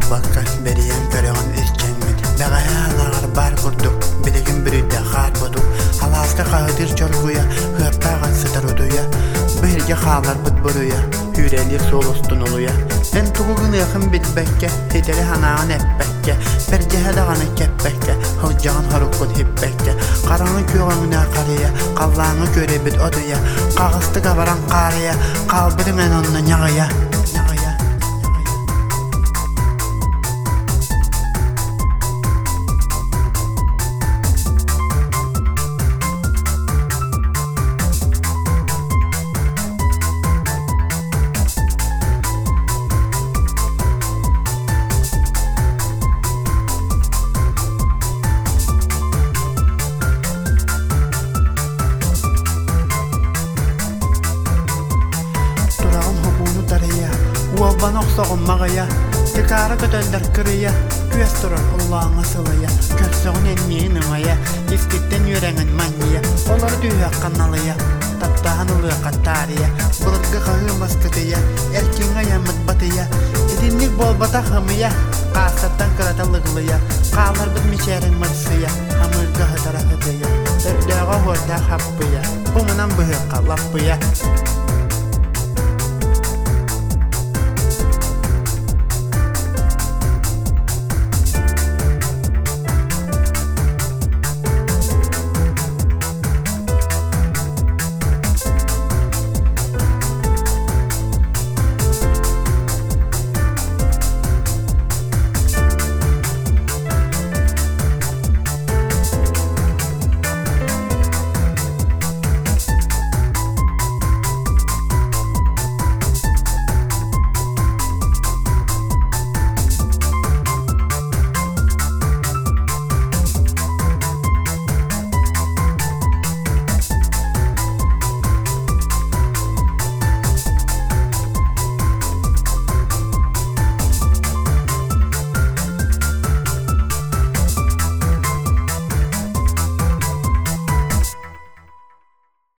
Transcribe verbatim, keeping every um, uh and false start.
bakka beriyen töreğin ilkenmin Beğayalar bar kurduk Biligin birinde xar buduk Halasta qadir çorguya Hırtağın sıdır uduya Birge xalar budburuya Hürelik solustun oluya Sen tuğun yakın bilbekke Hideli hanağın epbekke Berge hedağını kepbekke Hıccağın harukun hipbekke Qaranı köğününe qarıya Qallağını göre bit oduya Qağıstı qabaran qarıya Qalbiri men onunla ñağıya Uolban oqsoğun mağaya Tekara gödöller kırıya Gües durur Allah'ın asılıya Körsöğün enmeyin ımaya İskitten yüreğin manniya Olar düğe kanalıya Taptağın ılığı qattariya Bılıgı qağı maskıdıya Erkin ayamıt batıya Edinlik bol batağımıya Qasattan kıratalığılıya Qalır bilmişerin mırsıya Hamırgı hıdara hıdıya Dördağa horda happıya Bumunan bıhı qalapıya